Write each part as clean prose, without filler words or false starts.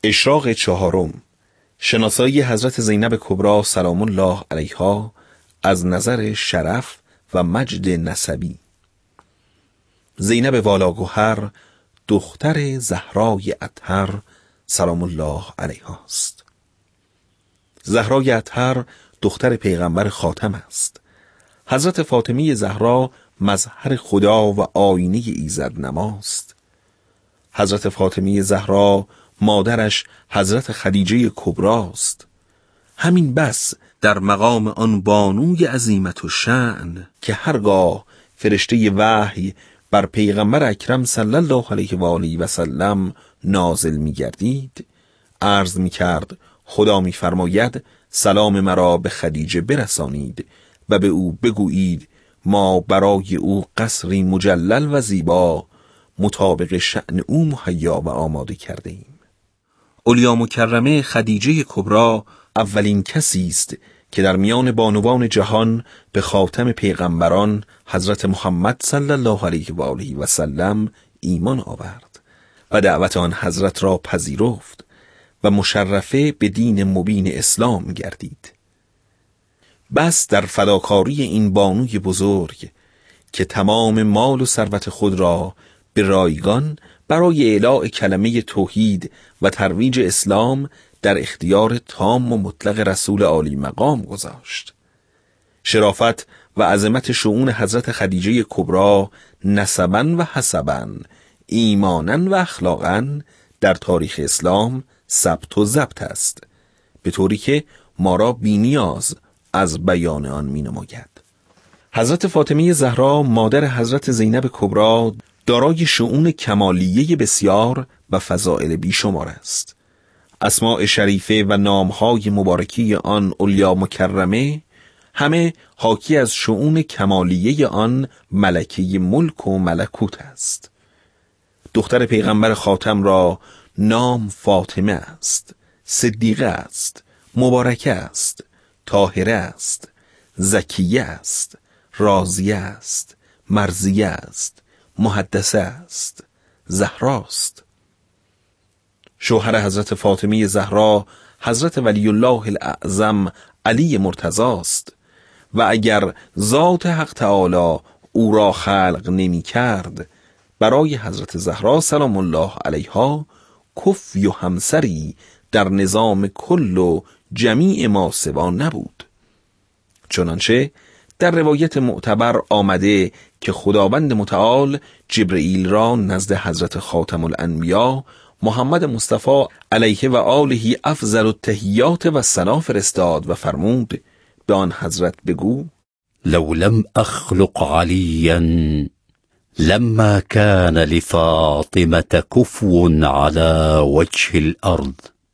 اشراق چهارم، شناسایی حضرت زینب کبری سلام الله علیها از نظر شرف و مجد نسبی. زینب والاگوهر دختر زهرای اطهر سلام الله علیها است. زهرای اطهر دختر پیغمبر خاتم است. حضرت فاطمه زهرا مظهر خدا و آینه ایزد نماست. حضرت فاطمه زهرا مادرش حضرت خدیجه کبری است. همین بس در مقام آن بانوی عظیمت و شأن که هرگاه فرشته وحی بر پیغمبر اکرم صلی الله علیه و آله و سلم نازل می گردید عرض می کرد خدا می فرماید سلام مرا به خدیجه برسانید و به او بگویید ما برای او قصری مجلل و زیبا مطابق شأن او مهیا و آماده کرده ایم. اولیا مکرمه خدیجه کبری اولین کسی است که در میان بانوان جهان به خاتم پیغمبران حضرت محمد صلی الله علیه و آله و سلم ایمان آورد و دعوت آن حضرت را پذیرفت و مشرفه به دین مبین اسلام گردید. بس در فداکاری این بانوی بزرگ که تمام مال و ثروت خود را به رایگان برای اعلاء کلمه توحید و ترویج اسلام در اختیار تام و مطلق رسول عالی مقام گذاشت. شرافت و عظمت شؤون حضرت خدیجه کبری نسباً و حسباً، ایماناً و اخلاقاً در تاریخ اسلام ثبت و ضبط است، به طوری که ما را بی‌نیاز از بیان آن می‌نماید. حضرت فاطمه زهرا مادر حضرت زینب کبری دارای شؤون کمالیه بسیار و فضائل بیشمار است. اسماء شریفه و نامهای مبارکی آن اولیا مکرمه همه حاکی از شؤون کمالیه آن ملکه ملک و ملکوت است. دختر پیغمبر خاتم را نام فاطمه است، صدیقه است، مبارکه است، طاهره است، زکیه است، راضیه است، مرضیه است، محدثه است، زهراست. شوهر حضرت فاطمه زهرا حضرت ولی الله الاعظم علی مرتضی است و اگر ذات حق تعالی او را خلق نمی کرد برای حضرت زهرا سلام الله علیها کفی و همسری در نظام کل و جمیع ما سوا نبود. چنانچه در روایت معتبر آمده که خداوند متعال جبرئیل را نزد حضرت خاتم الانبیا محمد مصطفی علیه و آله افضل التحیات و ثنا فرستاد و فرمود به آن حضرت بگو لو لم اخلق علیا لما كان لفاطمة كفو على وجه الارض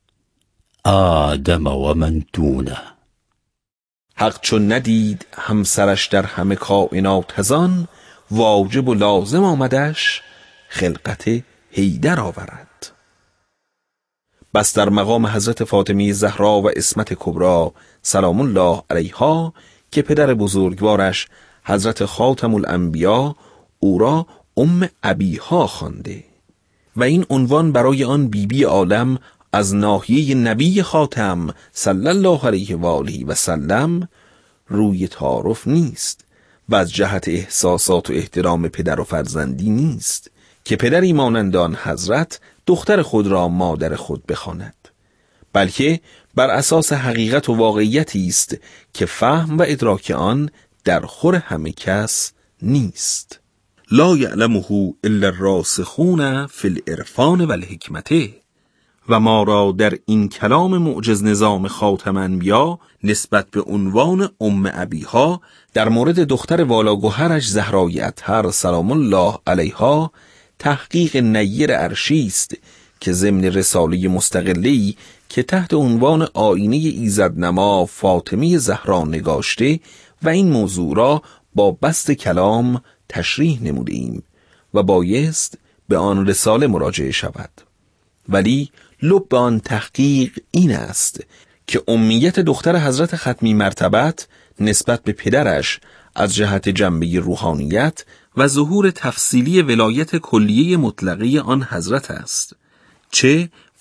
آدم و من دونه. حق چون ندید همسرش در همه کائنات از آن واجب و لازم آمدش خلقت حیدر آورد. بس در مقام حضرت فاطمه زهرا و عصمت کبری سلام الله علیها که پدر بزرگوارش حضرت خاتم الانبیا او را ام ابیها خوانده و این عنوان برای آن بیبی عالم از ناحیه نبی خاتم صلی الله علیه و آله و سلم روی تعارف نیست و از جهت احساسات و احترام پدر و فرزندی نیست که پدری مانند آن حضرت دختر خود را مادر خود بخواند، بلکه بر اساس حقیقت و واقعیتی است که فهم و ادراک آن در خور همه کس نیست. لا یعلمه الا الراسخون فی العرفان و الحکمته. و ما را در این کلام معجز نظام خاتم انبیا نسبت به عنوان ام ابیها در مورد دختر والاگوهرش زهرای اطهر سلام الله علیها تحقیق نیر عرشی است که ضمن رساله مستقلی که تحت عنوان آینه ایزدنما فاطمه زهرا نگاشته و این موضوع را با بسط کلام تشریح نمودیم و بایست به آن رساله مراجعه شود. ولی لب آن تحقیق این است که امیت دختر حضرت ختمی مرتبت نسبت به پدرش از جهت جنبه روحانیت و ظهور تفصیلی ولایت کلیه مطلقه آن حضرت است، چه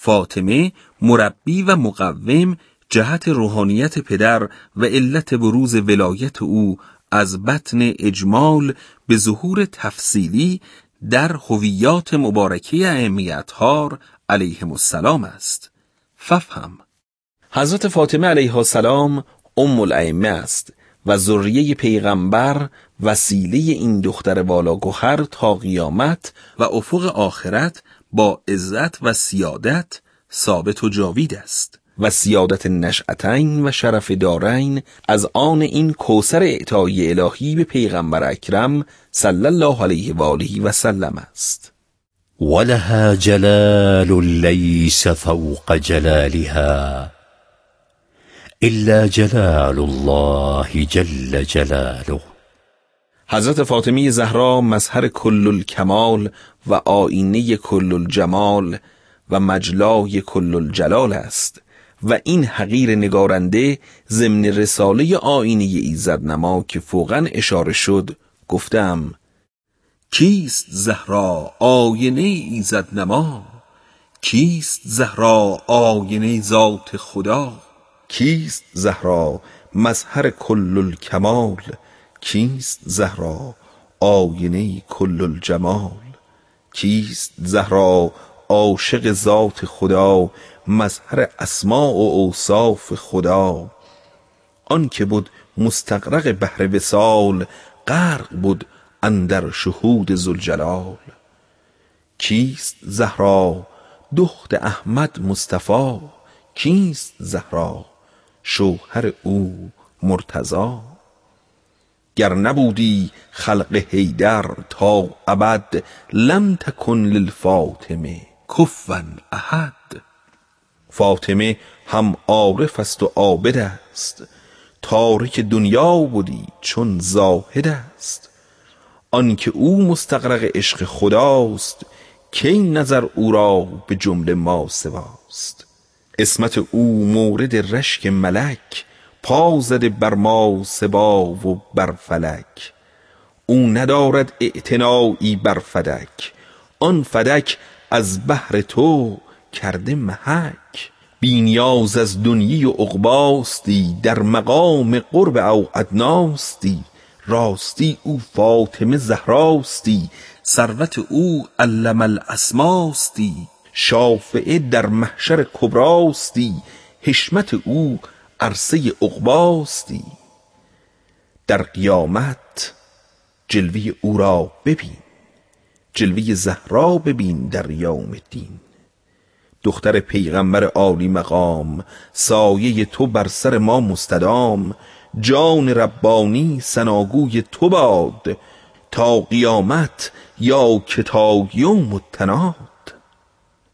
فاطمه مربی و مقوم جهت روحانیت پدر و علت بروز ولایت او از بطن اجمال به ظهور تفصیلی در هویات مبارکه ائمه اطهار علیهم السلام است. ففهم. حضرت فاطمه علیها السلام ام الائمه است و ذریه پیغمبر وسیله این دختر والاگوهر تا قیامت و افق آخرت با عزت و سیادت ثابت و جاوید است و سیادت نشأتین و شرف دارین از آن این کوثر اعطای الهی به پیغمبر اکرم صلی الله علیه و آله و سلم است. ولها جلال لیس فوق جلالها الا جلال الله جل جلاله. حضرت فاطمه زهرا مظهر کل الکمال و آینه کل الجمال و مجلای کل الجلال است و این حقیر نگارنده ضمن رساله آینه ایزدنما که فوقاً اشاره شد گفتم: کیست زهرا آینه ایزدنما، کیست زهرا آینه ذات خدا، کیست زهرا مظهر کل الکمال، کیست زهرا آینه کل الجمال، کیست زهرا عاشق ذات خدا، مظهر اسماء و اوصاف خدا. آن که بود مستغرق بحر وصال، غرق بود اندر شهود ذوالجلال. کیست زهرا دخت احمد مصطفی، کیست زهرا شوهر او مرتضی. گر نبودی خلق حیدر تا ابد، لم تکن للفاطمه کفوا احد. فاطمه هم عارف است و عابد است، تارک دنیا بودی چون زاهد است. آن که او مستغرق عشق خداست، کی نظر او را به جمله ما سواست. عصمت او مورد رشک ملک، پا زده بر ما سبا و بر فلک. او ندارد اعتنایی بر فدک، آن فدک از بهر تو کرده محک. بی نیاز از دنیی و عقباستی، در مقام قرب او ادناستی. راستی او فاطمه زهراستی، ثروت او علم الاسماستی. شافعه در محشر کبراستی، حشمت او عرصه عقباستی. در قیامت جلوه او را ببین، جلوه زهرا ببین در یوم الدین. دختر پیغمبر عالی مقام، سایه تو بر سر ما مستدام. جان ربانی ثناگوی تو باد، تا قیامت یا که تا یوم التناد.